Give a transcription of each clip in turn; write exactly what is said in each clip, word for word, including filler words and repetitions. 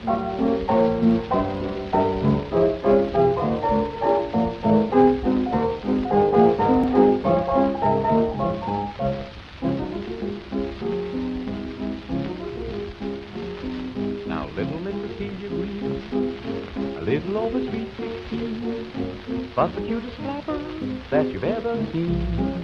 Now little Miss Cecilia Green, a little over sweet sixteen, was the cutest flapper that you've ever seen.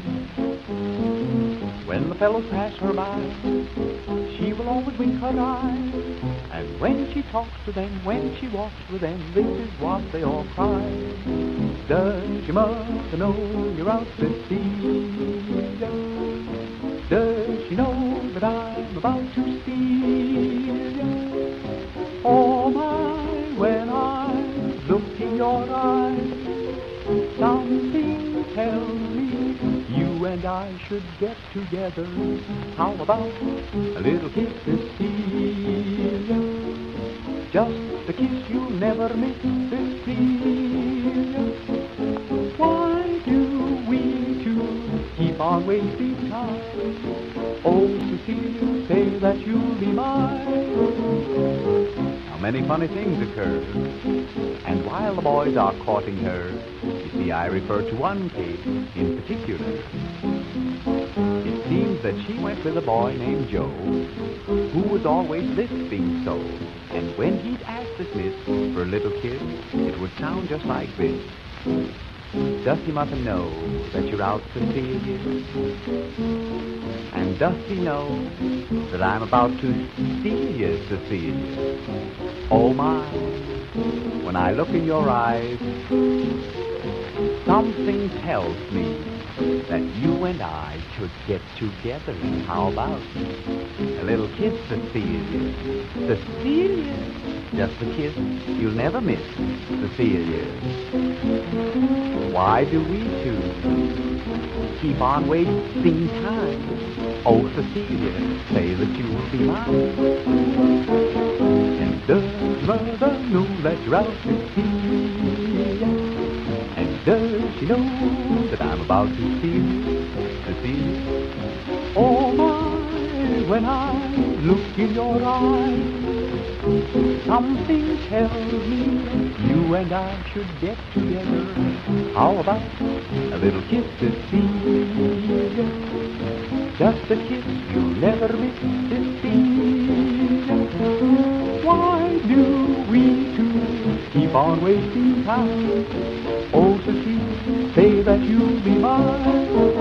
When the fellows pass her by, she will always wink her eye, and when she talks to them, when she walks with them, this is what they all cry. Does your mother know you're out, Cecilia? Does she know that I'm about to steal ya? Oh my, when I look in your eyes, something tells me you and I should get together. How about a little kiss, Cecilia? Just a kiss you'll never miss, Cecilia. Why do we two keep on wasting time? Oh, Cecilia, say that you'll be mine. Many funny things occur, and while the boys are courting her, you see, I refer to one case in particular. It seems that she went with a boy named Joe, who was always lisping so, and when he'd ask this miss for a little kiss, it would sound just like this. Does he mother know that you're out, Cecilia? And does he know that I'm about to steal you, Cecilia? Oh my, when I look in your eyes, something tells me that you and I should get together. How about a little kiss, Cecilia? Cecilia, just a kiss you'll never miss, Cecilia. Why do we two keep on wasting time? Oh, Cecilia, say that you will be mine. And does mother know that you're out, Cecilia? And does she know that I'm about to steal you, Cecilia? Oh my, when I look in your eyes, something tells me you and I should get together. How about a little kiss, Cecilia? Just a kiss you'll never miss, Cecilia. Why do we two keep on wasting time? Oh, Cecilia, say that you'll be mine.